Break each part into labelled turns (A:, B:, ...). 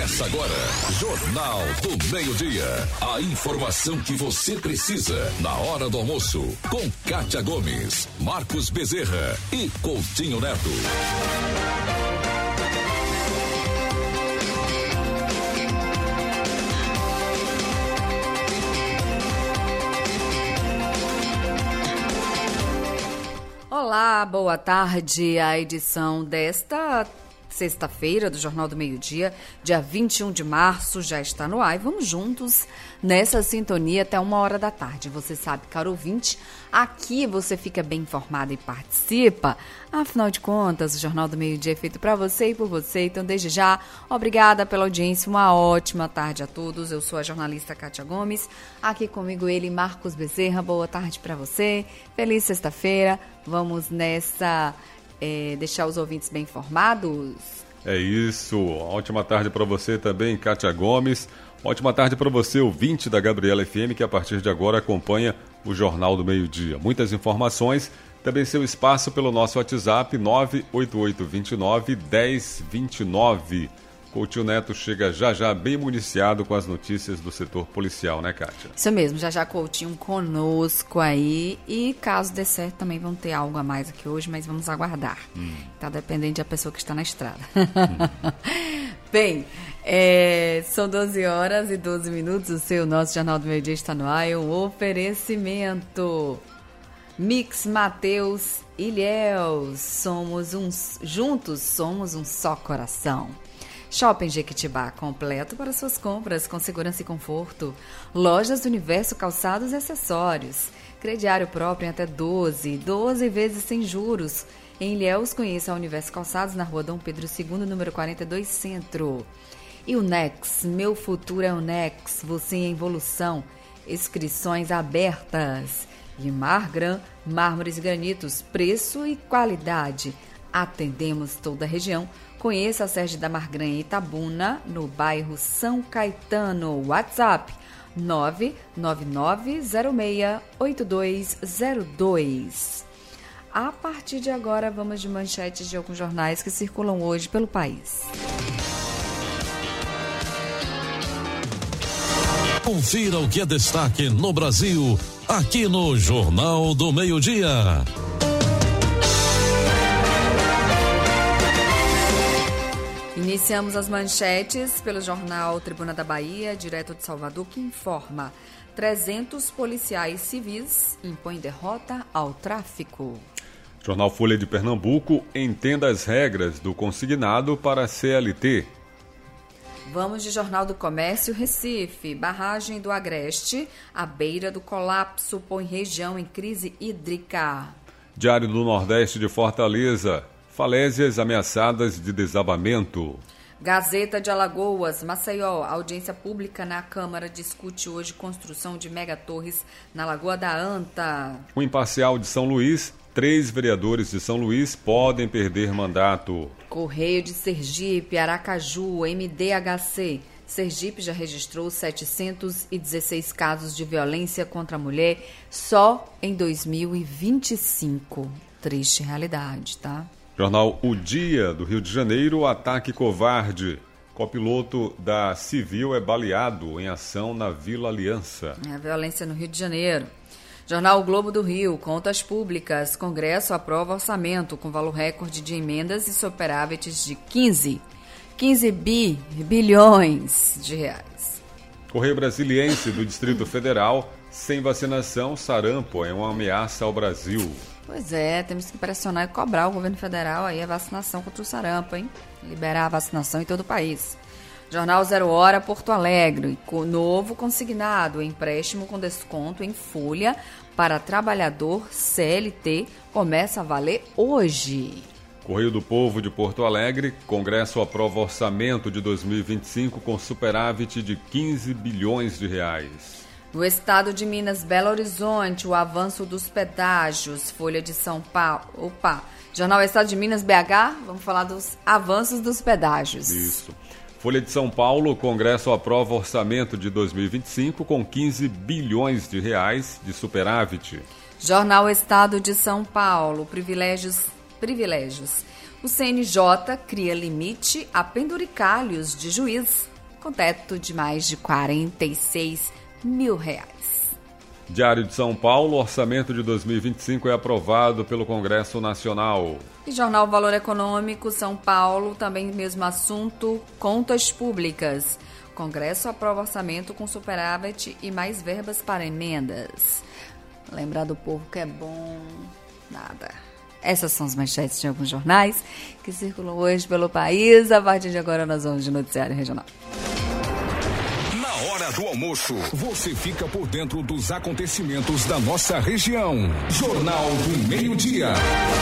A: Começa agora, Jornal do Meio-Dia. A informação que você precisa na hora do almoço. Com Kátia Gomes, Marcos Bezerra e Coutinho Neto.
B: Olá, boa tarde. A edição desta sexta-feira do Jornal do Meio-Dia, dia 21 de março, já está no ar. E vamos juntos nessa sintonia até 1h da tarde. Você sabe, caro ouvinte, aqui você fica bem informado e participa. Afinal de contas, o Jornal do Meio-Dia é feito para você e por você. Então, desde já, obrigada pela audiência. Uma ótima tarde a todos. Eu sou a jornalista Kátia Gomes. Aqui comigo ele, Marcos Bezerra. Boa tarde para você. Feliz sexta-feira. Vamos nessa... deixar os ouvintes bem informados.
C: É isso. Ótima tarde para você também, Kátia Gomes. Ótima tarde para você, ouvinte da Gabriela FM, que a partir de agora acompanha o Jornal do Meio-Dia. Muitas informações, também seu espaço pelo nosso WhatsApp 98829-1029. Coutinho Neto chega já bem municiado com as notícias do setor policial, né, Kátia?
B: Isso mesmo, já Coutinho conosco aí. E caso dê certo, também vão ter algo a mais aqui hoje, mas vamos aguardar. Tá dependendo da pessoa que está na estrada. Bem, são 12h12. O nosso Jornal do Meio-Dia está no ar. É um oferecimento. Mix Mateus Ilhéus. Juntos somos um só coração. Shopping Jequitibá, completo para suas compras com segurança e conforto. Lojas do Universo Calçados e Acessórios. Crediário próprio em até 12 vezes sem juros. Em Ilhéus, conheça a Universo Calçados na rua Dom Pedro II, número 42, Centro. E o Nex, meu futuro é o Nex, você em evolução. Inscrições abertas. E Margran, mármores e granitos, preço e qualidade. Atendemos toda a região. Conheça a sede da Margran em Itabuna, no bairro São Caetano. WhatsApp 999068202. A partir de agora, vamos de manchetes de alguns jornais que circulam hoje pelo país.
A: Confira o que é destaque no Brasil, aqui no Jornal do Meio-Dia.
B: Iniciamos as manchetes pelo jornal Tribuna da Bahia, direto de Salvador, que informa: 300 policiais civis impõem derrota ao tráfico.
C: Jornal Folha de Pernambuco, entenda as regras do consignado para a CLT.
B: Vamos de Jornal do Comércio, Recife. Barragem do Agreste, à beira do colapso, põe região em crise hídrica.
C: Diário do Nordeste de Fortaleza. Falésias ameaçadas de desabamento.
B: Gazeta de Alagoas, Maceió. Audiência pública na Câmara discute hoje construção de megatorres na Lagoa da Anta.
C: O Imparcial de São Luís. 3 vereadores de São Luís podem perder mandato.
B: Correio de Sergipe, Aracaju, MDHC. Sergipe já registrou 716 casos de violência contra a mulher só em 2025. Triste realidade, tá?
C: Jornal O Dia, do Rio de Janeiro, ataque covarde. Copiloto da Civil é baleado em ação na Vila Aliança.
B: A violência no Rio de Janeiro. Jornal O Globo do Rio, contas públicas. Congresso aprova orçamento com valor recorde de emendas e superávites de 15 bilhões de reais.
C: Correio Brasiliense do Distrito Federal, sem vacinação, sarampo é uma ameaça ao Brasil.
B: Pois é, temos que pressionar e cobrar o governo federal aí a vacinação contra o sarampo, hein? Liberar a vacinação em todo o país. Jornal 0 Hora, Porto Alegre. Novo consignado, empréstimo com desconto em folha para trabalhador CLT começa a valer hoje.
C: Correio do Povo de Porto Alegre, Congresso aprova orçamento de 2025 com superávit de 15 bilhões de reais.
B: No estado de Minas, Belo Horizonte, o avanço dos pedágios, Folha de São Paulo. Jornal Estado de Minas, BH, vamos falar dos avanços dos pedágios.
C: Isso. Folha de São Paulo, Congresso aprova orçamento de 2025 com 15 bilhões de reais de superávit.
B: Jornal Estado de São Paulo, privilégios. O CNJ cria limite a penduricalhos de juiz. com teto de mais de R$46 mil.
C: Diário de São Paulo, orçamento de 2025 é aprovado pelo Congresso Nacional.
B: E Jornal Valor Econômico, São Paulo, também mesmo assunto, contas públicas. Congresso aprova orçamento com superávit e mais verbas para emendas. Lembrar do povo que é bom, nada. Essas são as manchetes de alguns jornais que circulam hoje pelo país. A partir de agora nós vamos de noticiário regional.
A: Na hora do almoço, você fica por dentro dos acontecimentos da nossa região. Jornal do Meio-Dia.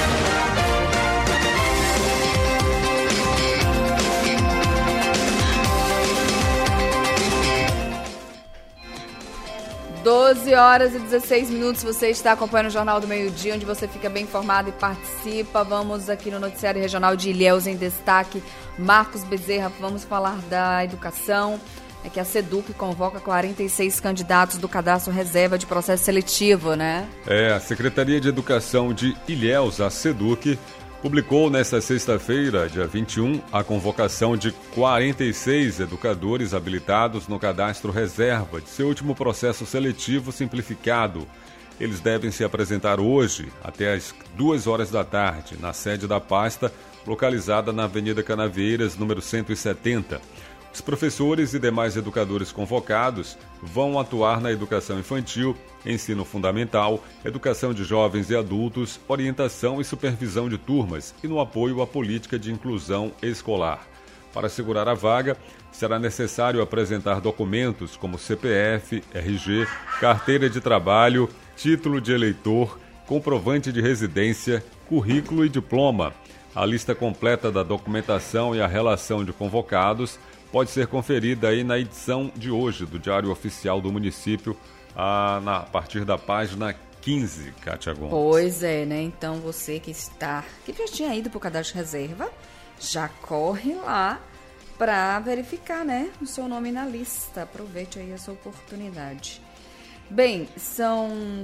B: (12h16). Você está acompanhando o Jornal do Meio-Dia, onde você fica bem informado e participa. Vamos aqui no Noticiário Regional de Ilhéus em destaque. Marcos Bezerra, vamos falar da educação. É que a SEDUC convoca 46 candidatos do cadastro reserva de processo seletivo, né?
C: A Secretaria de Educação de Ilhéus, a SEDUC, publicou nesta sexta-feira, dia 21, a convocação de 46 educadores habilitados no cadastro reserva de seu último processo seletivo simplificado. Eles devem se apresentar hoje, até às 2h da tarde, na sede da pasta, localizada na Avenida Canavieiras, número 170. Os professores e demais educadores convocados vão atuar na educação infantil, ensino fundamental, educação de jovens e adultos, orientação e supervisão de turmas e no apoio à política de inclusão escolar. Para assegurar a vaga, será necessário apresentar documentos como CPF, RG, carteira de trabalho, título de eleitor, comprovante de residência, currículo e diploma. A lista completa da documentação e a relação de convocados pode ser conferida aí na edição de hoje do Diário Oficial do Município, a partir da página 15, Kátia Gomes.
B: Pois é, né? Então você que já tinha ido para o cadastro reserva, já corre lá para verificar, né, o seu nome na lista. Aproveite aí essa oportunidade. Bem, são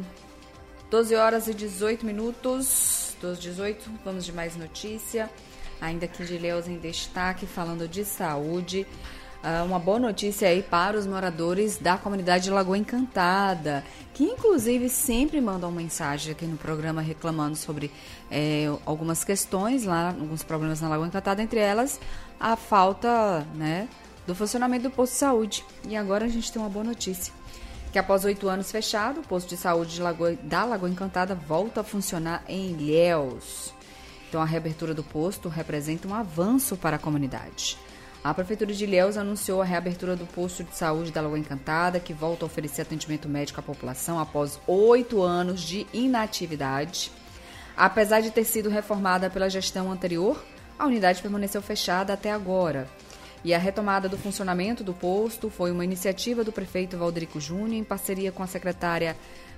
B: 12h18. 12h18, vamos de mais notícia. Ainda aqui de Ilhéus em destaque, falando de saúde. Uma boa notícia aí para os moradores da comunidade de Lagoa Encantada, que inclusive sempre mandam mensagem aqui no programa reclamando sobre algumas questões lá, alguns problemas na Lagoa Encantada, entre elas a falta, né, do funcionamento do posto de saúde. E agora a gente tem uma boa notícia, que após 8 anos fechado, o posto de saúde da Lagoa Encantada volta a funcionar em Ilhéus. Então, a reabertura do posto representa um avanço para a comunidade. A Prefeitura de Ilhéus anunciou a reabertura do posto de saúde da Lagoa Encantada, que volta a oferecer atendimento médico à população após 8 anos de inatividade. Apesar de ter sido reformada pela gestão anterior, a unidade permaneceu fechada até agora. E a retomada do funcionamento do posto foi uma iniciativa do prefeito Valderico Júnior, em parceria com a Secretaria,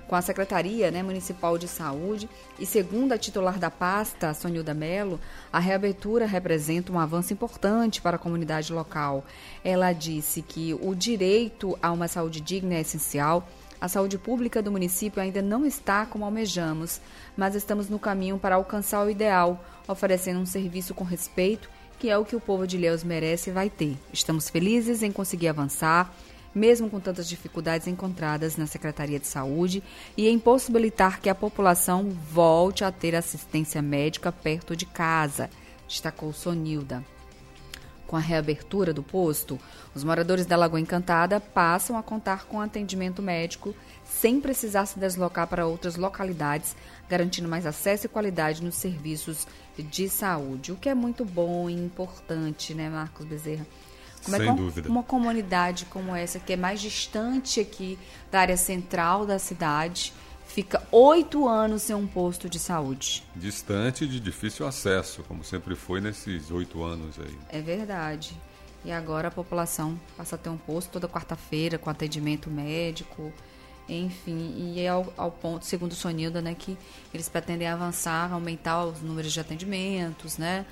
B: né, Municipal de Saúde, e segundo a titular da pasta, Sonilda Mello, a reabertura representa um avanço importante para a comunidade local. Ela disse que o direito a uma saúde digna é essencial. A saúde pública do município ainda não está como almejamos, mas estamos no caminho para alcançar o ideal, oferecendo um serviço com respeito, que é o que o povo de Ilhéus merece e vai ter. Estamos felizes em conseguir avançar, mesmo com tantas dificuldades encontradas na Secretaria de Saúde, e em possibilitar que a população volte a ter assistência médica perto de casa, destacou Sonilda. Com a reabertura do posto, os moradores da Lagoa Encantada passam a contar com atendimento médico sem precisar se deslocar para outras localidades, garantindo mais acesso e qualidade nos serviços de saúde, o que é muito bom e importante, né, Marcos Bezerra?
C: Sem dúvida.
B: Uma comunidade como essa, que é mais distante aqui da área central da cidade, fica 8 anos sem um posto de saúde.
C: Distante e de difícil acesso, como sempre foi nesses 8 anos aí.
B: É verdade. E agora a população passa a ter um posto toda quarta-feira com atendimento médico, enfim. E é ao ponto, segundo o Sonilda, né, que eles pretendem avançar, aumentar os números de atendimentos, né?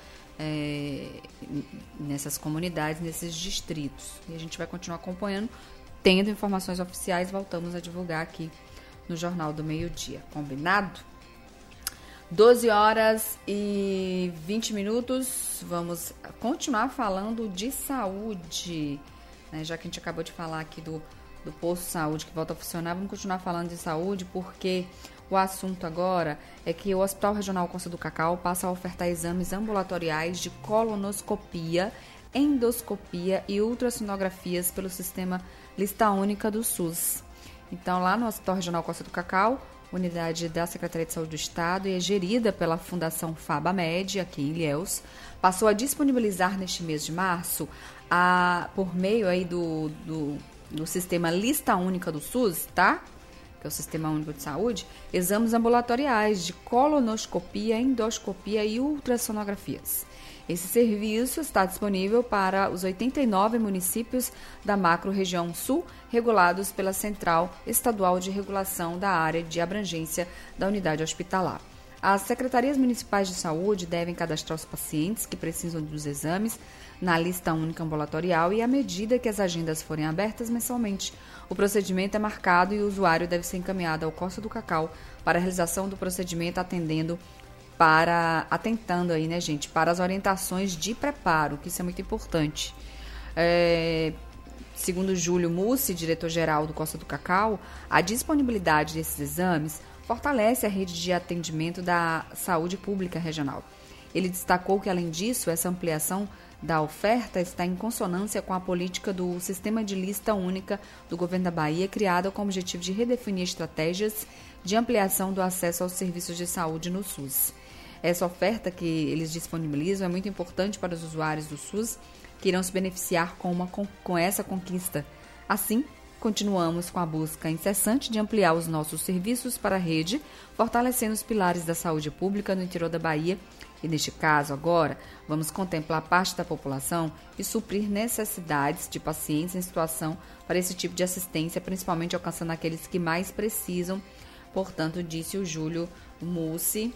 B: Nessas comunidades, nesses distritos. E a gente vai continuar acompanhando, tendo informações oficiais, voltamos a divulgar aqui no Jornal do Meio-Dia. Combinado? 12h20. Vamos continuar falando de saúde. né? Já que a gente acabou de falar aqui do posto de saúde que volta a funcionar, vamos continuar falando de saúde, porque o assunto agora é que o Hospital Regional Costa do Cacau passa a ofertar exames ambulatoriais de colonoscopia, endoscopia e ultrassonografias pelo sistema Lista Única do SUS. Então, lá no Hospital Regional Costa do Cacau, unidade da Secretaria de Saúde do Estado e é gerida pela Fundação FabaMed, aqui em Ilhéus, passou a disponibilizar neste mês de março, por meio aí do sistema Lista Única do SUS, tá? Que é o Sistema Único de Saúde, exames ambulatoriais de colonoscopia, endoscopia e ultrassonografias. Esse serviço está disponível para os 89 municípios da macro-região sul, regulados pela Central Estadual de Regulação da Área de Abrangência da Unidade Hospitalar. As secretarias municipais de saúde devem cadastrar os pacientes que precisam dos exames na lista única ambulatorial e à medida que as agendas forem abertas mensalmente. O procedimento é marcado e o usuário deve ser encaminhado ao Costa do Cacau para a realização do procedimento atentando aí, né, gente, para as orientações de preparo, que isso é muito importante. Segundo Júlio Mussi, diretor-geral do Costa do Cacau, a disponibilidade desses exames fortalece a rede de atendimento da saúde pública regional. Ele destacou que, além disso, essa ampliação da oferta está em consonância com a política do Sistema de Lista Única do Governo da Bahia, criada com o objetivo de redefinir estratégias de ampliação do acesso aos serviços de saúde no SUS. Essa oferta que eles disponibilizam é muito importante para os usuários do SUS que irão se beneficiar com essa conquista. Assim, continuamos com a busca incessante de ampliar os nossos serviços para a rede, fortalecendo os pilares da saúde pública no interior da Bahia. E neste caso, agora, vamos contemplar parte da população e suprir necessidades de pacientes em situação para esse tipo de assistência, principalmente alcançando aqueles que mais precisam. Portanto, disse o Júlio Mussi,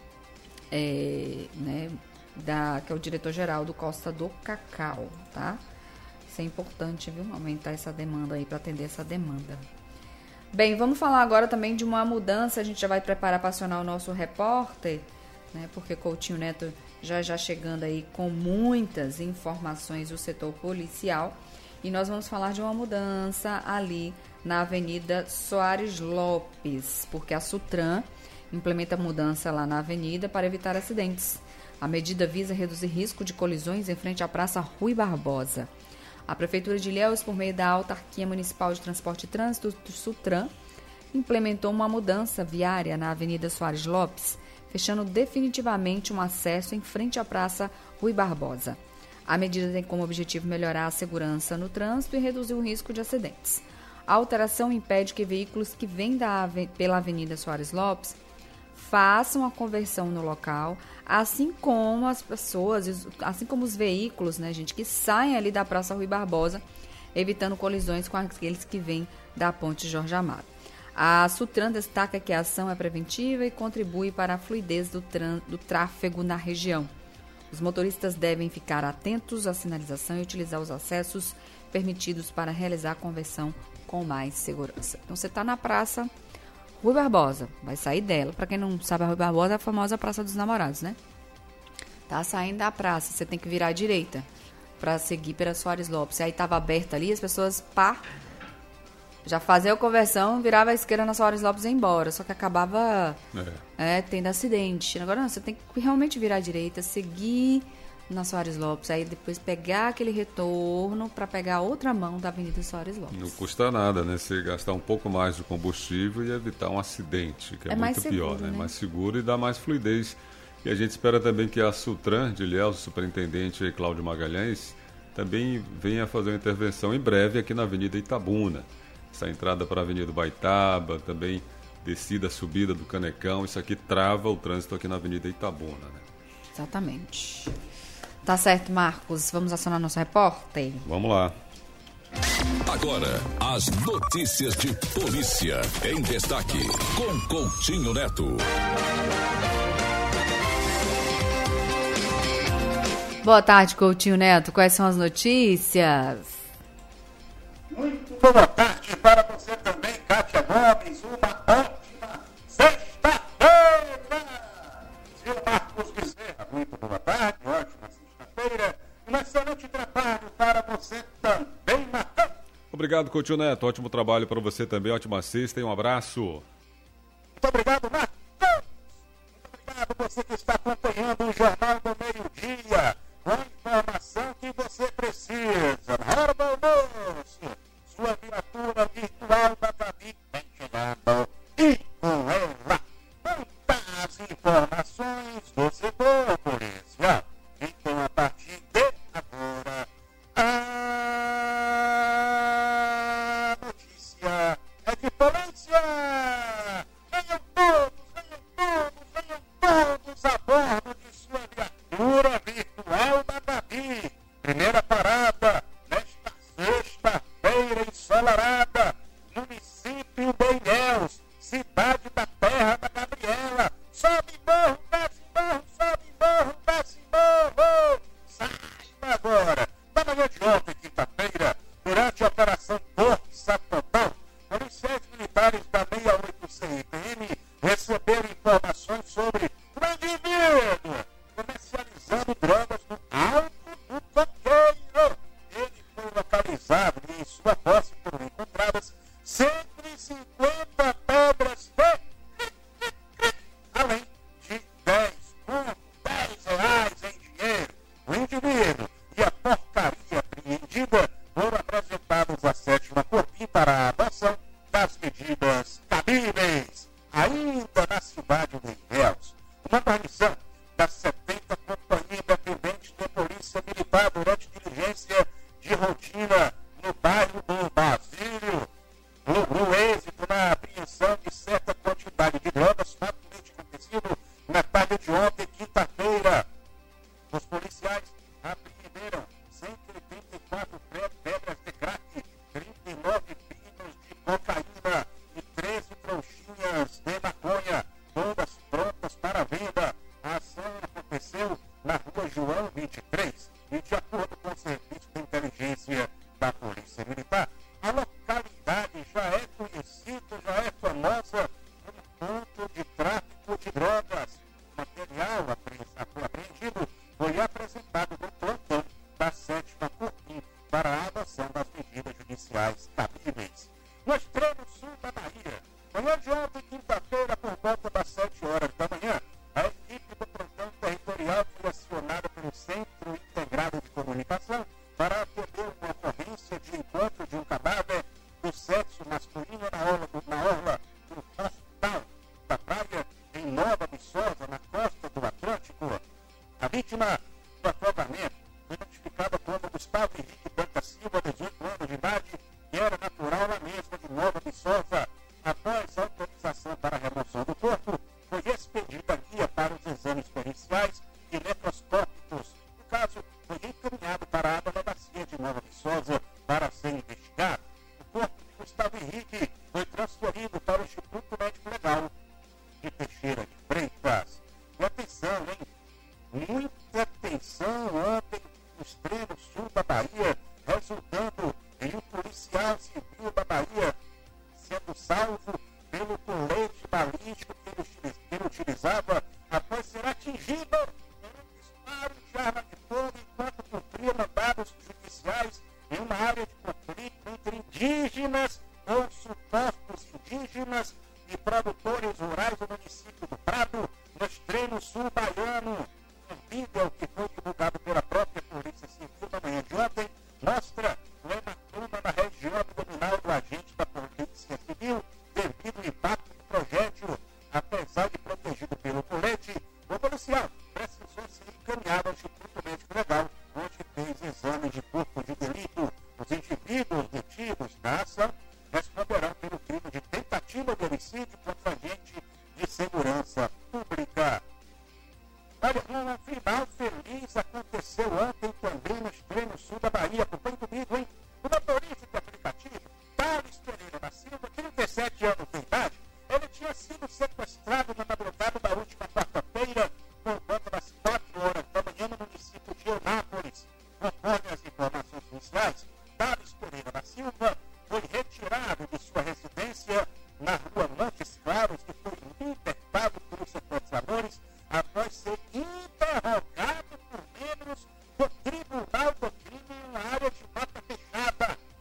B: que é o diretor-geral do Costa do Cacau, tá? Isso é importante, viu? Aumentar essa demanda aí, para atender essa demanda. Bem, vamos falar agora também de uma mudança. A gente já vai preparar para acionar o nosso repórter, né? Porque Coutinho Neto já chegando aí com muitas informações do setor policial. E nós vamos falar de uma mudança ali na Avenida Soares Lopes, porque a Sutran implementa mudança lá na avenida para evitar acidentes. A medida visa reduzir risco de colisões em frente à Praça Rui Barbosa. A Prefeitura de Ilhéus, por meio da Autarquia Municipal de Transporte e Trânsito, Sutran, implementou uma mudança viária na Avenida Soares Lopes, fechando definitivamente um acesso em frente à Praça Rui Barbosa. A medida tem como objetivo melhorar a segurança no trânsito e reduzir o risco de acidentes. A alteração impede que veículos que vêm pela Avenida Soares Lopes façam a conversão no local, assim como as pessoas, assim como os veículos, né, gente, que saem ali da Praça Rui Barbosa, evitando colisões com aqueles que vêm da Ponte Jorge Amado. A Sutran destaca que a ação é preventiva e contribui para a fluidez do tráfego na região. Os motoristas devem ficar atentos à sinalização e utilizar os acessos permitidos para realizar a conversão com mais segurança. Então, você está na Praça Rui Barbosa, vai sair dela. Para quem não sabe, a Rui Barbosa é a famosa Praça dos Namorados, né? Tá saindo da praça, você tem que virar à direita para seguir pela Soares Lopes. Aí estava aberta ali, as pessoas, já faziam a conversão, virava à esquerda na Soares Lopes e ia embora. Só que acabava tendo acidente. Agora não, você tem que realmente virar à direita, seguir na Soares Lopes, aí depois pegar aquele retorno para pegar a outra mão da Avenida Soares Lopes. Não
C: custa nada, né? Você gastar um pouco mais de combustível e evitar um acidente, que é muito pior, né? Mais seguro e dá mais fluidez. E a gente espera também que a Sutran de Ilhéus, o superintendente Cláudio Magalhães, também venha fazer uma intervenção em breve aqui na Avenida Itabuna. Essa entrada para a Avenida Baitaba, também descida, subida do Canecão, isso aqui trava o trânsito aqui na Avenida Itabuna, né?
B: Exatamente. Tá certo, Marcos. Vamos acionar nosso repórter?
C: Vamos lá.
A: Agora, as notícias de polícia em destaque, com Coutinho Neto.
B: Boa tarde, Coutinho Neto. Quais são as notícias?
D: Muito boa tarde para você também, Kátia Gomes. Uma ótima sexta-feira. Senhor Marcos Bezerra, muito boa tarde. Ótima sexta-feira. Um excelente trabalho para você também. também, Marcão.
C: Obrigado, Coutinho Neto. Ótimo trabalho para você também. Ótima sexta e um abraço.
D: Muito obrigado, Marcão. Muito obrigado você que está acompanhando o Jornal do Meio-Dia. Com a informação que você precisa. Na hora do almoço, sua viatura virtual da Gabi vem chegando. E com ela, muitas informações do setor policial. Então, a partir de agora, a notícia é de polícia. Venham todos a bordo de sua viatura virtual da Gabi. Primeira parada, nesta sexta-feira ensolarada, município de Ilhéus, cidade da terra da Gabriela. Sobe morro, desce morro, sobe morro, desce morro. Saiba agora, na manhã de ontem, quinta-feira, durante a operação Força Total, policiais militares da 68 CIPM receberam informações sobre um indivíduo comercializando drogas no alto do coqueiro. Ele foi localizado e em sua posse foram encontradas 150 pedras de além de 10 reais em dinheiro. O indivíduo e a porcaria apreendida foram apresentados à 7ª Corpim para a adoção das medidas cabíveis. Ainda na cidade de Ilhéus, uma guarnição da 70ª Companhia Independente de Polícia Militar durante diligência de rotina no bairro do Basílio logrou êxito na apreensão de certa quantidade de drogas facilmente acontecido na tarde de ontem, quinta-feira. Os policiais apreenderam 184 pedras de crack, 39 pinos de cocaína e 13 trouxinhas de maconha, todas prontas para venda. A ação aconteceu na rua João 23 e, de acordo com o Serviço de Inteligência da Polícia Militar, a localidade já é conhecida, já é famosa como ponto de tráfico de drogas. O material apreendido foi apresentado no plantão da 7ª Corpim para a adoção das medidas judiciais cabíveis. No extremo sul da Bahia, manhã de ontem, quinta-feira, por volta das 7 horas da manhã, a equipe do plantão territorial foi acionada pelo Centro Integrado de Comunicação para atender uma ocorrência de encontro de um cadáver do sexo masculino na orla do Hospital da Praia, em Nova Viçosa, na costa do Atlântico. A vítima do afogamento foi notificada como Gustavo Henrique Banca Silva, 18 anos de idade, que era natural na mesma de Nova Viçosa. Após a autorização para a remoção do corpo, foi expedida a guia para os exames periciais e necroscópicos. O caso foi encaminhado para a delegacia de Nova Viçosa para ser investigado. O corpo de Gustavo Henrique foi transferido para o Instituto Médico Legal de Teixeira de Freitas. E atenção, hein? Muita atenção ontem no extremo sul da Bahia, resultando em um policial civil da Bahia sendo salvo pelo colete balístico que ele utilizava após ser atingido por um disparo de arma de fogo enquanto cumpria mandados judiciais em uma área de conflito entre indígenas ou supostos indígenas e produtores rurais do município do Prado, no extremo sul baiano. Um vídeo que foi divulgado pela própria Polícia Civil na manhã de ontem mostra o hematoma na região abdominal do agente da Polícia Civil devido ao impacto do projétil. Apesar de protegido pelo colete, o policial precisou ser encaminhado ao Instituto Médico Legal, onde fez exame de corpo de delito. Os indivíduos detidos na ação responderão pelo crime de tentativa de homicídio contra agente de segurança pública. Olha, um final feliz aconteceu ontem também no extremo sul da Bahia. Acompanhe comigo, hein? O motorista de aplicativo, Thales Pereira da Silva, 37 anos de idade, ele tinha sido sequestrado na madrugada da última quarta-feira, por volta das 4 horas da manhã, no município de Eunápolis. Conforme as informações iniciais, Thales Pereira da Silva foi retirado de sua residência na rua Montes Claros, que foi libertado pelos sequestradores após ser interrogado por membros do Tribunal do Crime em uma área de mata fechada.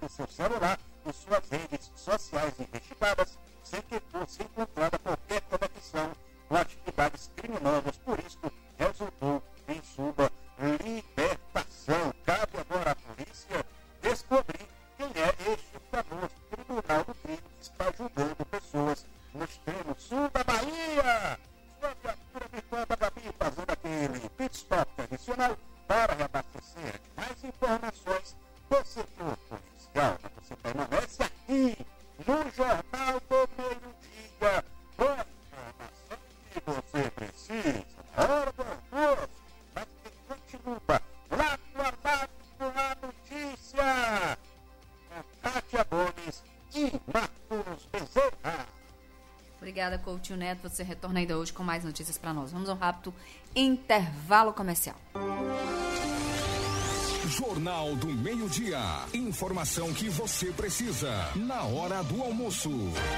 D: seu celular e suas redes sociais investigadas sem que fosse encontrada qualquer conexão com atividades criminosas. Por isso, resultou em sua libertação. Cabe agora à polícia descobrir quem é este famoso Tribunal do Crime que está julgando pessoas no extremo sul da Bahia. Sua viatura virtual da Gabi fazendo aquele pit stop tradicional para reabastecer de mais informações do setor policial. Você permanece aqui no Jornal do Meio-Dia com a informação que você precisa. Hora do almoço, mas que continua lado a lado com a notícia. Com Kátia Gomes e Marcos Bezerra.
B: Obrigada, Coutinho Neto. Você retorna ainda hoje com mais notícias para nós. Vamos a um rápido intervalo comercial.
A: Jornal do Meio-Dia. Informação que você precisa na hora do almoço.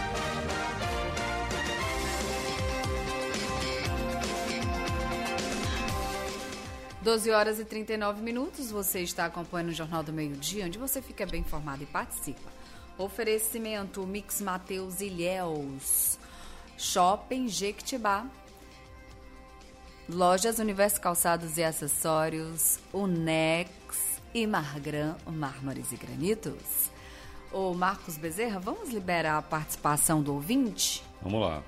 B: 12h39. Você está acompanhando o Jornal do Meio-Dia, onde você fica bem informado e participa. Oferecimento Mix Mateus Ilhéus, Shopping Jequitibá, Lojas Universo Calçados e Acessórios, Unex e Margran Mármores e Granitos. Ô Marcos Bezerra, vamos liberar a participação do ouvinte?
C: Vamos lá.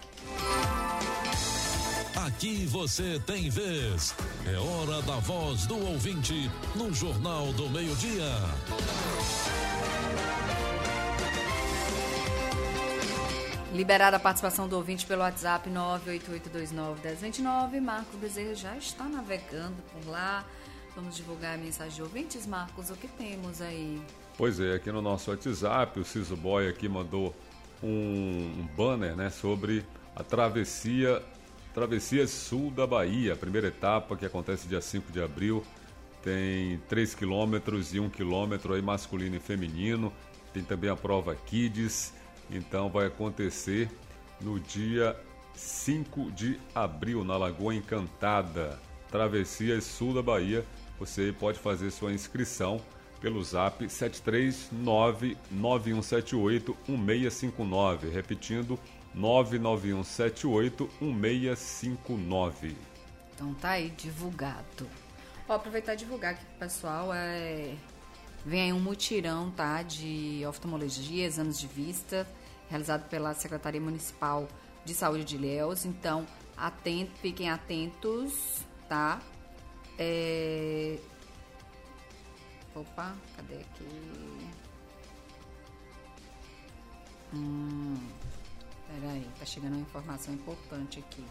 E: Aqui você tem vez. É hora da voz do ouvinte no Jornal do Meio-Dia.
B: Liberada a participação do ouvinte pelo WhatsApp 988291029. Marcos Bezerra já está navegando por lá. Vamos divulgar a mensagem de ouvintes, Marcos. O que temos aí?
C: Pois é, aqui no nosso WhatsApp, o Ciso Boy aqui mandou um banner, né, sobre a travessia sul da Bahia, a primeira etapa que acontece dia 5 de abril. Tem 3 quilômetros e 1 quilômetro aí masculino e feminino. Tem também a prova Kids. Então vai acontecer no dia 5 de abril, na Lagoa Encantada, Travessias Sul da Bahia. Você pode fazer sua inscrição pelo zap 739-9178-1659. Repetindo, 99178-1659.
B: Então tá aí, divulgado. Vou aproveitar e divulgar aqui pro pessoal. Vem aí um mutirão, tá? De oftalmologia, exames de vista, realizado pela Secretaria Municipal de Saúde de Ilhéus. Então, fiquem atentos, tá? Opa, cadê aqui? Peraí, tá chegando uma informação importante aqui.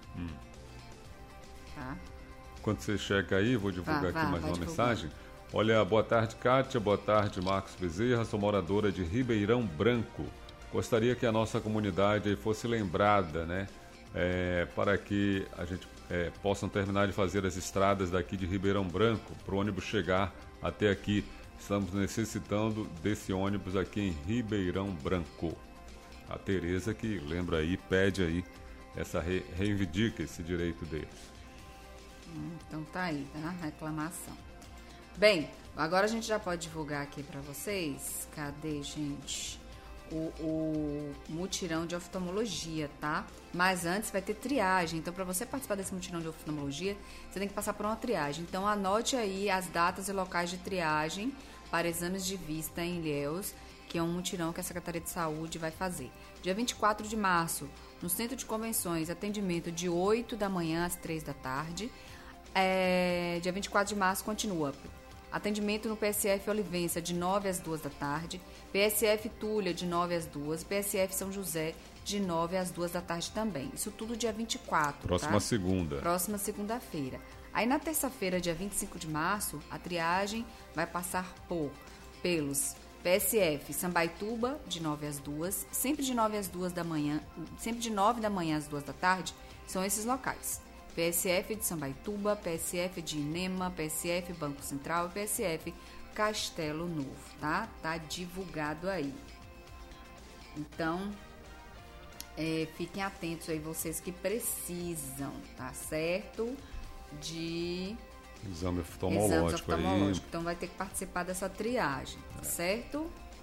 B: Tá?
C: Quando você chega aí, vou divulgar aqui mais uma mensagem. Olha, boa tarde, Kátia, boa tarde, Marcos Bezerra, sou moradora de Ribeirão Branco. Gostaria que a nossa comunidade fosse lembrada, né, para que a gente possam terminar de fazer as estradas daqui de Ribeirão Branco, para o ônibus chegar até aqui. Estamos necessitando desse ônibus aqui em Ribeirão Branco. A Tereza que lembra aí, pede aí, reivindica esse direito deles.
B: Então tá aí, tá? Reclamação. Bem, agora a gente já pode divulgar aqui para vocês, cadê, gente, o mutirão de oftalmologia, tá? Mas antes vai ter triagem, então para você participar desse mutirão de oftalmologia, você tem que passar por uma triagem. Então anote aí as datas e locais de triagem para exames de vista em Ilhéus, que é um mutirão que a Secretaria de Saúde vai fazer. Dia 24 de março, no Centro de Convenções, atendimento de 8 da manhã às 3 da tarde. Dia 24 de março continua. Atendimento no PSF Olivença, de 9 às 2 da tarde. PSF Túlia, de 9 às 2. PSF São José, de 9 às 2 da tarde também. Isso tudo dia 24,
C: Próxima segunda.
B: Próxima segunda-feira. Aí na terça-feira, dia 25 de março, a triagem vai passar pelos PSF Sambaituba, de 9 às 2. Sempre de 9 às 2 da manhã, sempre de 9 da manhã às 2 da tarde, são esses locais. PSF de Sambaituba, PSF de Inema, PSF Banco Central e PSF Castelo Novo, tá? Tá divulgado aí. Então, fiquem atentos aí, vocês que precisam, tá certo? De
C: exame oftalmológico aí.
B: Então vai ter que participar dessa triagem, certo?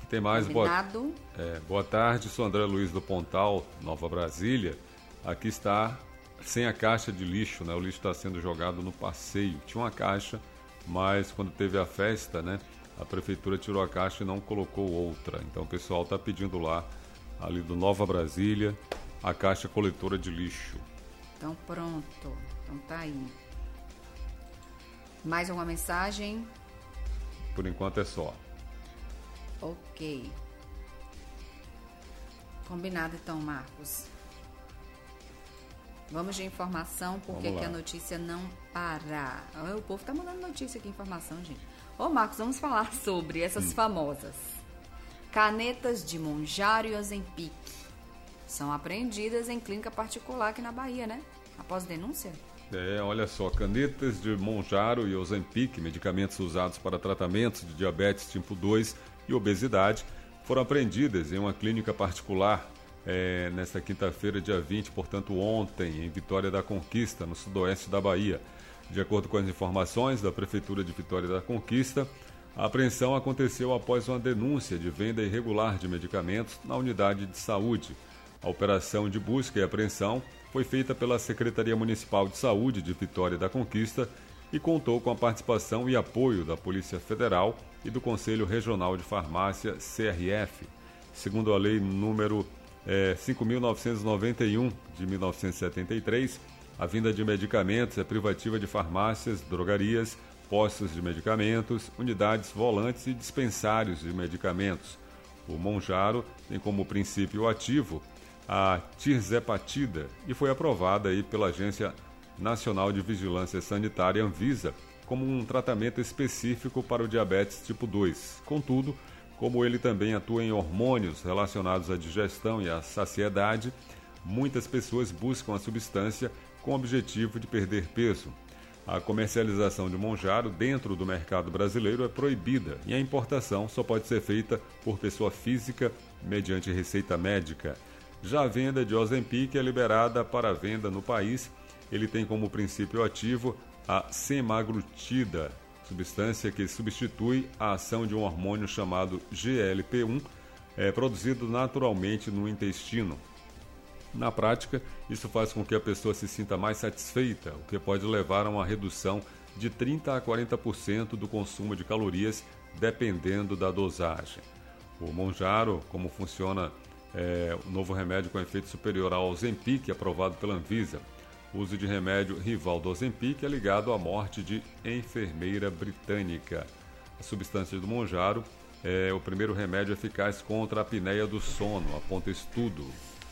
C: Tem mais. Boa tarde, sou André Luiz do Pontal, Nova Brasília. Aqui está sem a caixa de lixo, né? O lixo está sendo jogado no passeio. Tinha uma caixa, mas quando teve a festa, né? A prefeitura tirou a caixa e não colocou outra. Então o pessoal está pedindo lá, ali do Nova Brasília, a caixa coletora de lixo.
B: Então pronto, então tá aí. Mais alguma mensagem?
C: Por enquanto é só.
B: Ok. Combinado então, Marcos. Vamos de informação, porque aqui a notícia não para. O povo tá mandando notícia aqui, informação, gente. Ô Marcos, vamos falar sobre essas famosas canetas de Monjaro e Ozempic. São apreendidas em clínica particular aqui na Bahia, né? Após denúncia.
C: Olha só, canetas de Monjaro e Ozempic, medicamentos usados para tratamentos de diabetes tipo 2 e obesidade, foram apreendidas em uma clínica particular nesta quinta-feira, dia 20, portanto ontem, em Vitória da Conquista, no sudoeste da Bahia. De acordo com as informações da Prefeitura de Vitória da Conquista, a apreensão aconteceu após uma denúncia de venda irregular de medicamentos na unidade de saúde. A operação de busca e apreensão foi feita pela Secretaria Municipal de Saúde de Vitória da Conquista e contou com a participação e apoio da Polícia Federal e do Conselho Regional de Farmácia, CRF. Segundo a lei número 5.991 de 1973, a venda de medicamentos é privativa de farmácias, drogarias, postos de medicamentos, unidades volantes e dispensários de medicamentos. O Monjaro tem como princípio ativo a tirzepatida e foi aprovada aí pela Agência Nacional de Vigilância Sanitária, Anvisa, como um tratamento específico para o diabetes tipo 2. Contudo, como ele também atua em hormônios relacionados à digestão e à saciedade, muitas pessoas buscam a substância com o objetivo de perder peso. A comercialização de Monjaro dentro do mercado brasileiro é proibida e a importação só pode ser feita por pessoa física mediante receita médica. Já a venda de Ozempic é liberada para venda no país. Ele tem como princípio ativo a semaglutida, substância que substitui a ação de um hormônio chamado GLP-1, produzido naturalmente no intestino. Na prática, isso faz com que a pessoa se sinta mais satisfeita, o que pode levar a uma redução de 30% a 40% do consumo de calorias, dependendo da dosagem. O Monjaro, como funciona o novo remédio com efeito superior ao Ozempic, aprovado pela Anvisa. O uso de remédio rival do Ozempic é ligado à morte de enfermeira britânica. A substância do Monjaro é o primeiro remédio eficaz contra a apneia do sono, aponta estudo.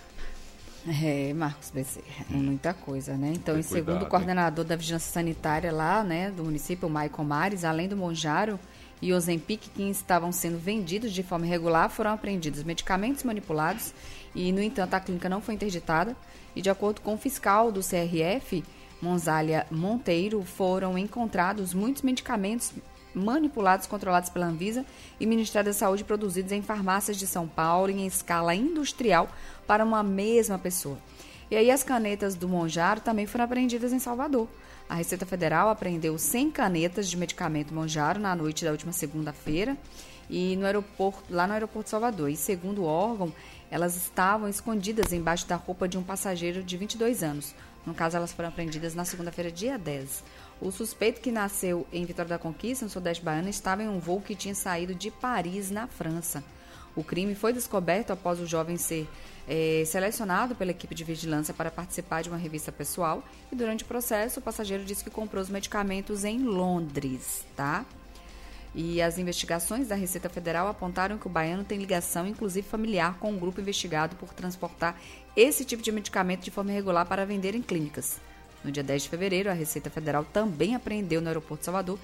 B: Marcos Bezerra, é muita coisa, né? Então, segundo o coordenador da Vigilância Sanitária lá, né, do município, o Maicon Mares, além do Monjaro e Ozempic, que estavam sendo vendidos de forma irregular, foram apreendidos medicamentos manipulados e, no entanto, a clínica não foi interditada. E, de acordo com o fiscal do CRF, Monzália Monteiro, foram encontrados muitos medicamentos manipulados, controlados pela Anvisa e Ministério da Saúde, produzidos em farmácias de São Paulo em escala industrial para uma mesma pessoa. E aí as canetas do Monjaro também foram apreendidas em Salvador. A Receita Federal apreendeu 100 canetas de medicamento Monjaro na noite da última segunda-feira e lá no aeroporto de Salvador. E segundo o órgão, elas estavam escondidas embaixo da roupa de um passageiro de 22 anos. No caso, elas foram apreendidas na segunda-feira, dia 10. O suspeito, que nasceu em Vitória da Conquista, no Sudeste Baiano, estava em um voo que tinha saído de Paris, na França. O crime foi descoberto após o jovem ser selecionado pela equipe de vigilância para participar de uma revista pessoal e, durante o processo, o passageiro disse que comprou os medicamentos em Londres, tá? E as investigações da Receita Federal apontaram que o baiano tem ligação, inclusive familiar, com um grupo investigado por transportar esse tipo de medicamento de forma irregular para vender em clínicas. No dia 10 de fevereiro, a Receita Federal também apreendeu no aeroporto de Salvador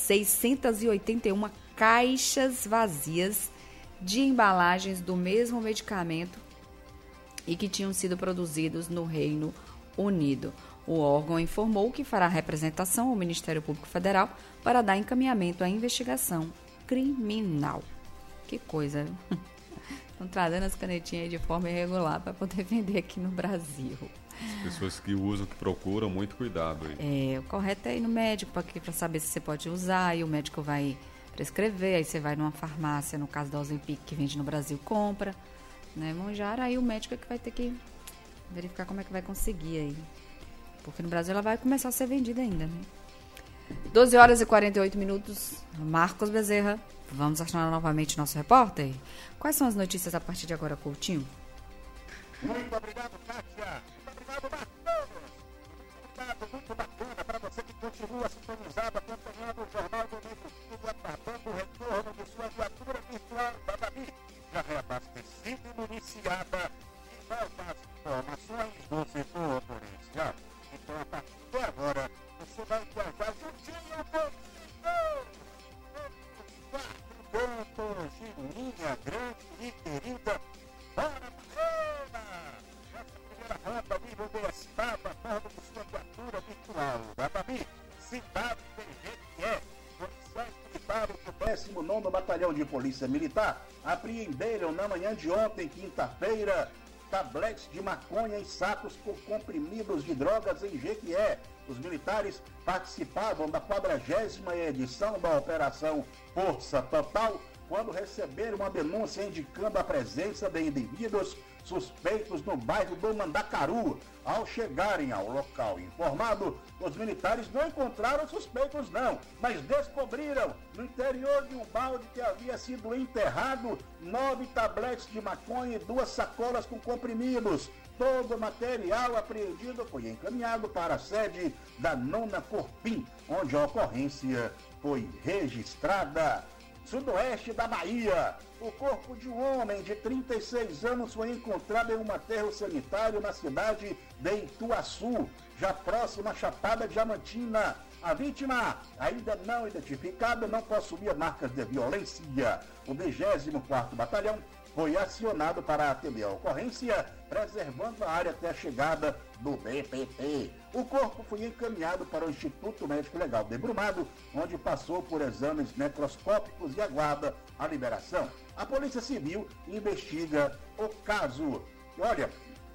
B: 681 caixas vazias de embalagens do mesmo medicamento e que tinham sido produzidos no Reino Unido. O órgão informou que fará representação ao Ministério Público Federal para dar encaminhamento à investigação criminal. Que coisa, viu? Estão trazendo as canetinhas de forma irregular para poder vender aqui no Brasil.
C: As pessoas que usam, que procuram, muito cuidado aí.
B: O correto é ir no médico para saber se você pode usar, e o médico vai prescrever, aí você vai numa farmácia, no caso da Ozempic, que vende no Brasil, compra, né, Monjara, aí o médico é que vai ter que verificar como é que vai conseguir aí, porque no Brasil ela vai começar a ser vendida ainda, né? 12 horas e 48 minutos, Marcos Bezerra, vamos acionar novamente nosso repórter. Quais são as notícias a partir de agora, Coutinho?
D: Muito obrigado, Kátia. Muito obrigado, Marcos. Muito bacana para você que continua sintonizado, acompanhando o Jornal do Meio Dia, aguardando o retorno de sua viatura virtual da Babi, já reabastecida e municiada de novas informações do setor policial. Então, a partir de agora, você vai viajar juntinho com quatro pontos de linha grande e querida. Bora, Marina! Essa primeira rampa, nível de estado, a bordo de sua viatura virtual da Babi, cidade de Jequié, policiais militares do 19º Batalhão de Polícia Militar apreenderam na manhã de ontem, quinta-feira, tabletes de maconha e sacos com comprimidos de drogas em Jequié. Os militares participavam da 40ª edição da Operação Força Total, quando receberam uma denúncia indicando a presença de indivíduos suspeitos no bairro do Mandacaru. Ao chegarem ao local informado, os militares não encontraram suspeitos não, mas descobriram no interior de um balde que havia sido enterrado 9 tabletes de maconha e 2 sacolas com comprimidos. Todo o material apreendido foi encaminhado para a sede da 9ª Corpim, onde a ocorrência foi registrada. Sudoeste da Bahia, o corpo de um homem de 36 anos foi encontrado em um aterro sanitário na cidade de Ituaçu, já próxima à Chapada Diamantina. A vítima, ainda não identificada, não possuía marcas de violência. O 24º Batalhão foi acionado para atender a ocorrência, preservando a área até a chegada do BPT. O corpo foi encaminhado para o Instituto Médico Legal de Brumado, onde passou por exames necroscópicos e aguarda a liberação. A Polícia Civil investiga o caso. Olha,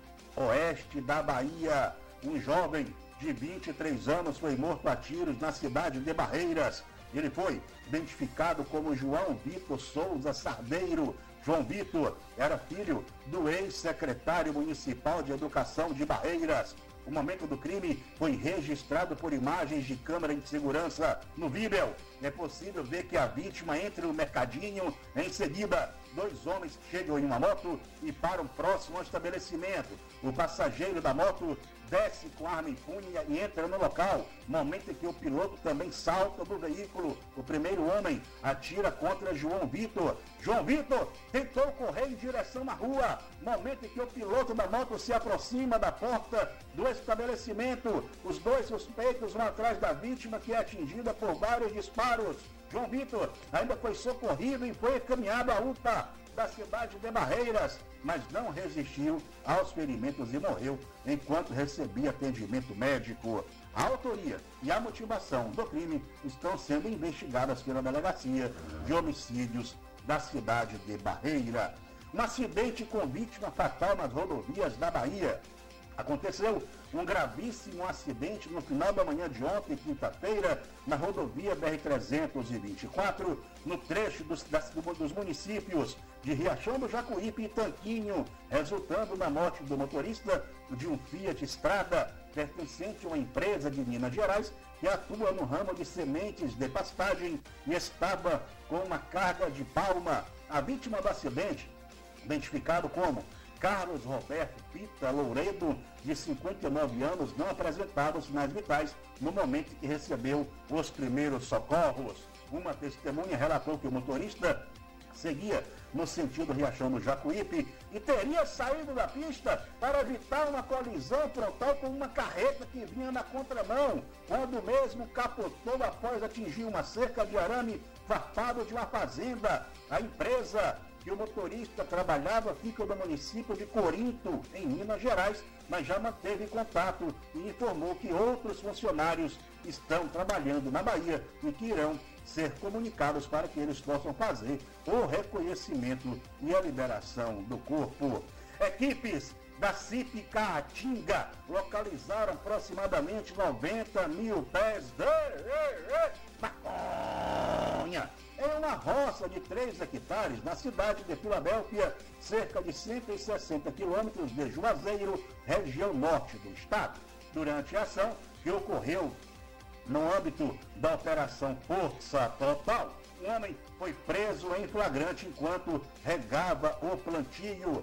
D: oeste da Bahia, um jovem de 23 anos foi morto a tiros na cidade de Barreiras. Ele foi identificado como João Vitor Souza Sardeiro. João Vitor era filho do ex-secretário municipal de Educação de Barreiras. O momento do crime foi registrado por imagens de câmera de segurança no vídeo. É possível ver que a vítima entra no mercadinho. Em seguida, 2 homens chegam em uma moto e param próximo ao estabelecimento. O passageiro da moto desce com arma em punho e entra no local. Momento em que o piloto também salta do veículo. O primeiro homem atira contra João Vitor. João Vitor tentou correr em direção à rua. Momento em que o piloto da moto se aproxima da porta do estabelecimento. Os 2 suspeitos vão atrás da vítima, que é atingida por vários disparos. João Vitor ainda foi socorrido e foi encaminhado à UPA da cidade de Barreiras, mas não resistiu aos ferimentos e morreu enquanto recebia atendimento médico. A autoria e a motivação do crime estão sendo investigadas pela Delegacia de Homicídios da cidade de Barreira. Um acidente com vítima fatal nas rodovias da Bahia. Aconteceu um gravíssimo acidente no final da manhã de ontem, quinta-feira, na rodovia BR-324, no trecho dos municípios de Riachão do Jacuípe e Tanquinho, resultando na morte do motorista de um Fiat Strada, pertencente a uma empresa de Minas Gerais, que atua no ramo de sementes de pastagem e estava com uma carga de palma. A vítima do acidente, identificado como Carlos Roberto Pita Louredo, de 59 anos, não apresentava sinais vitais no momento que recebeu os primeiros socorros. Uma testemunha relatou que o motorista seguia no sentido Riachão do Jacuípe e teria saído da pista para evitar uma colisão frontal com uma carreta que vinha na contramão, quando o mesmo capotou após atingir uma cerca de arame farpado de uma fazenda. A empresa que o motorista trabalhava fica no município de Corinto, em Minas Gerais, mas já manteve contato e informou que outros funcionários estão trabalhando na Bahia e que irão ser comunicados para que eles possam fazer o reconhecimento e a liberação do corpo. Equipes da CIP Caatinga localizaram aproximadamente 90 mil pés de maconha em uma roça de 3 hectares na cidade de Filadélfia, cerca de 160 quilômetros de Juazeiro, região norte do estado. Durante a ação que ocorreu no âmbito da Operação Força Total, um homem foi preso em flagrante enquanto regava o plantio.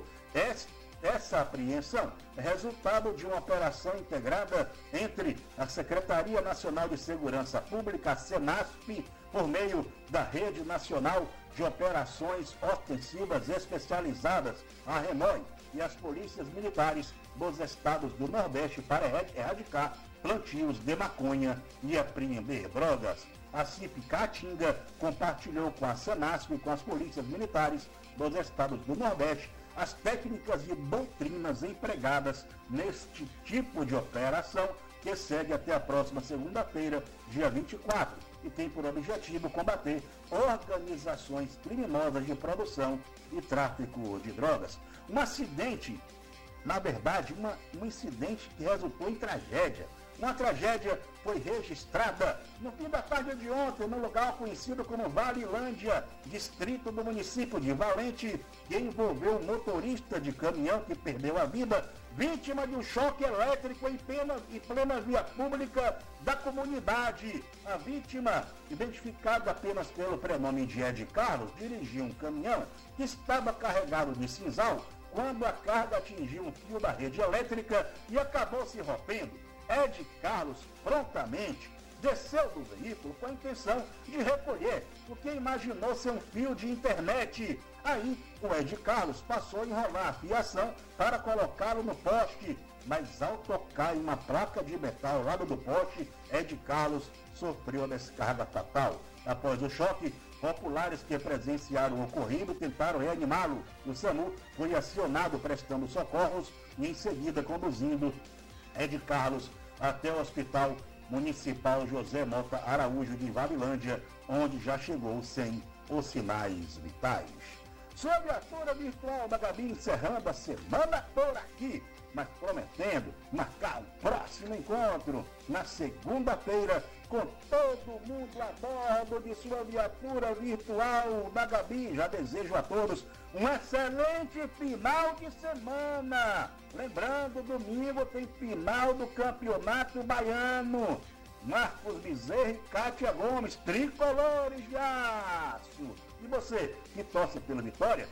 D: Essa apreensão é resultado de uma operação integrada entre a Secretaria Nacional de Segurança Pública, a SENASP, por meio da Rede Nacional de Operações Ostensivas Especializadas, a RENOI, e as polícias militares dos estados do Nordeste para erradicar plantios de maconha e apreender drogas. A CIP Caatinga compartilhou com a SENASP e com as polícias militares dos estados do Nordeste as técnicas e doutrinas empregadas neste tipo de operação, que segue até a próxima segunda-feira, dia 24, e tem por objetivo combater organizações criminosas de produção e tráfico de drogas. Um acidente, na verdade, um incidente que resultou em tragédia. Uma tragédia foi registrada no fim da tarde de ontem, no lugar conhecido como Valilândia, distrito do município de Valente, que envolveu um motorista de caminhão que perdeu a vida, vítima de um choque elétrico em plena via pública da comunidade. A vítima, identificada apenas pelo prenome de Ed Carlos, dirigia um caminhão que estava carregado de sisal quando a carga atingiu um fio da rede elétrica e acabou se rompendo. Ed Carlos prontamente desceu do veículo com a intenção de recolher o que imaginou ser um fio de internet. Aí o Ed Carlos passou a enrolar a fiação para colocá-lo no poste, mas ao tocar em uma placa de metal ao lado do poste, Ed Carlos sofreu a descarga fatal. Após o choque, populares que presenciaram o ocorrido tentaram reanimá-lo. O SAMU foi acionado prestando socorros e em seguida conduzindo Ed Carlos até o Hospital Municipal José Mota Araújo de Valilândia, onde já chegou sem os sinais vitais. Sobre a toura virtual da Gabi, encerrando a semana por aqui, mas prometendo marcar o próximo encontro na segunda-feira com todo mundo a bordo de sua viatura virtual da Gabi. Já desejo a todos um excelente final de semana. Lembrando, domingo tem final do Campeonato Baiano. Marcos Bezerra e Kátia Gomes, tricolores de aço. E você que torce pela vitória,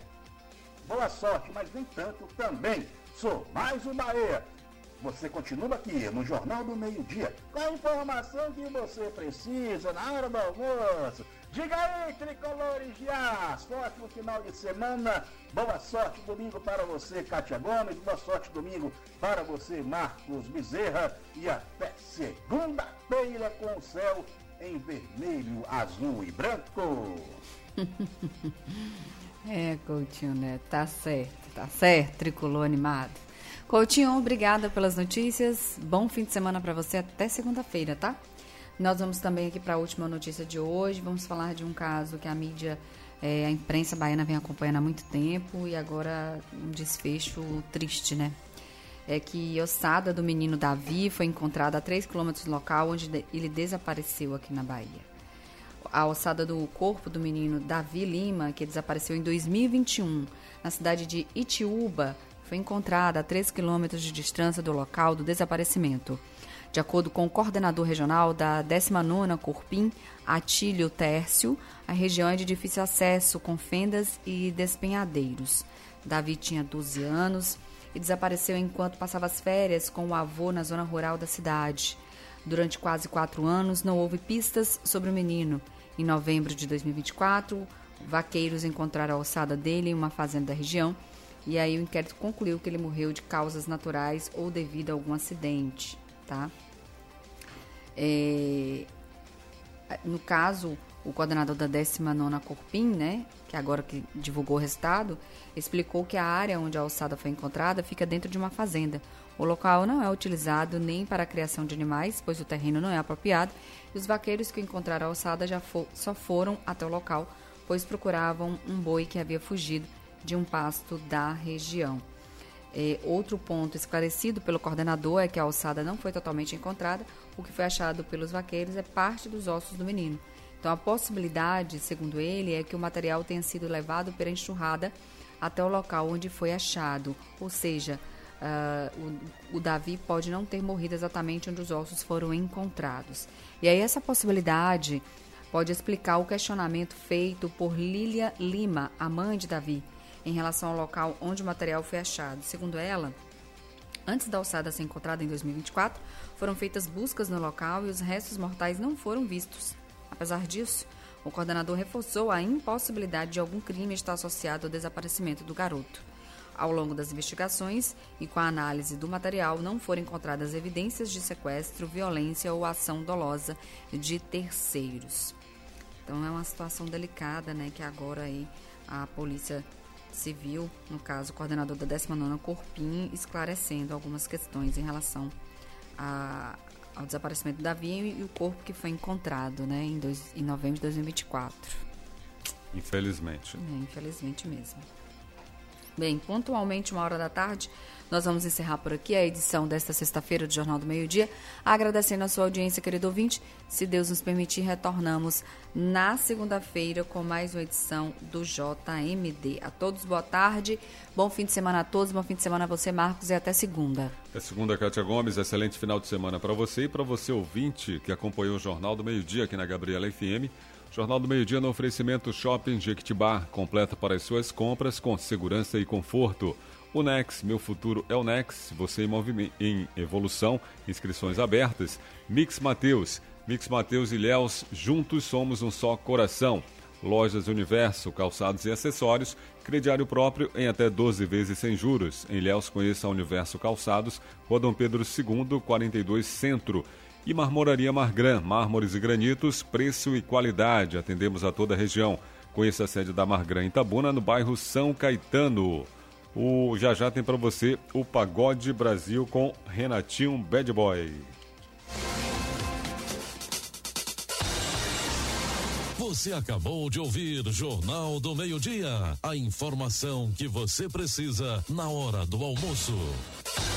D: boa sorte, mas nem tanto também. Sou mais um Bahia. Você continua aqui no Jornal do Meio-Dia com a informação que você precisa na hora do almoço. Diga aí, tricolores de aço, ótimo final de semana, boa sorte domingo para você, Kátia Gomes, boa sorte domingo para você, Marcos Bezerra, e até segunda-feira com o céu em vermelho, azul e branco.
B: Coutinho, né? Tá certo, tricolor animado. Coutinho, obrigada pelas notícias, bom fim de semana para você, até segunda-feira, tá? Nós vamos também aqui para a última notícia de hoje, vamos falar de um caso que a mídia, a imprensa baiana vem acompanhando há muito tempo e agora um desfecho triste, né? É que a ossada do menino Davi foi encontrada a 3 quilômetros do local onde ele desapareceu aqui na Bahia. A ossada do corpo do menino Davi Lima, que desapareceu em 2021, na cidade de Itiúba, foi encontrada a 3 quilômetros de distância do local do desaparecimento. De acordo com o coordenador regional da 19ª Corpim, Atílio Tércio, a região é de difícil acesso, com fendas e despenhadeiros. Davi tinha 12 anos e desapareceu enquanto passava as férias com o avô na zona rural da cidade. Durante quase 4 anos, não houve pistas sobre o menino. Em novembro de 2024, vaqueiros encontraram a ossada dele em uma fazenda da região e aí o inquérito concluiu que ele morreu de causas naturais ou devido a algum acidente, tá? No caso, o coordenador da 19ª Corpim, né, que agora que divulgou o resultado, explicou que a área onde a ossada foi encontrada fica dentro de uma fazenda. O local não é utilizado nem para a criação de animais, pois o terreno não é apropriado, e os vaqueiros que encontraram a ossada só foram até o local, pois procuravam um boi que havia fugido de um pasto da região. Outro ponto esclarecido pelo coordenador é que a ossada não foi totalmente encontrada. O que foi achado pelos vaqueiros é parte dos ossos do menino. Então, a possibilidade, segundo ele, é que o material tenha sido levado pela enxurrada até o local onde foi achado. Ou seja, o Davi pode não ter morrido exatamente onde os ossos foram encontrados. E aí essa possibilidade pode explicar o questionamento feito por Lília Lima, a mãe de Davi, em relação ao local onde o material foi achado. Segundo ela, antes da ossada ser encontrada em 2024, foram feitas buscas no local e os restos mortais não foram vistos. Apesar disso, o coordenador reforçou a impossibilidade de algum crime estar associado ao desaparecimento do garoto. Ao longo das investigações e com a análise do material, não foram encontradas evidências de sequestro, violência ou ação dolosa de terceiros. Então é uma situação delicada, né, que agora aí a Polícia Civil, no caso o coordenador da 19ª Corpim, esclarecendo algumas questões em relação ao desaparecimento do Davi e o corpo que foi encontrado, né, em novembro de 2024.
C: Infelizmente.
B: Infelizmente mesmo. Bem, pontualmente 13h, nós vamos encerrar por aqui a edição desta sexta-feira do Jornal do Meio-Dia, agradecendo a sua audiência, querido ouvinte. Se Deus nos permitir, retornamos na segunda-feira com mais uma edição do JMD. A todos, boa tarde, bom fim de semana a todos, bom fim de semana a você, Marcos, e até segunda.
C: Até segunda, Kátia Gomes, excelente final de semana para você e para você, ouvinte, que acompanhou o Jornal do Meio-Dia aqui na Gabriela FM. Jornal do Meio-Dia no oferecimento Shopping Jequitibá, completa para as suas compras com segurança e conforto. O Nex, meu futuro é o Nex, você em evolução, inscrições abertas. Mix Mateus e Ilhéus, juntos somos um só coração. Lojas Universo, calçados e acessórios, crediário próprio em até 12 vezes sem juros. Em Ilhéus, conheça a Universo Calçados, Rua Dom Pedro II, 42 Centro. E Marmoraria Margran, mármores e granitos, preço e qualidade. Atendemos a toda a região. Conheça a sede da Margran em Itabuna, no bairro São Caetano. Já tem para você o Pagode Brasil com Renatinho Bad Boy.
E: Você acabou de ouvir Jornal do Meio-Dia. A informação que você precisa na hora do almoço.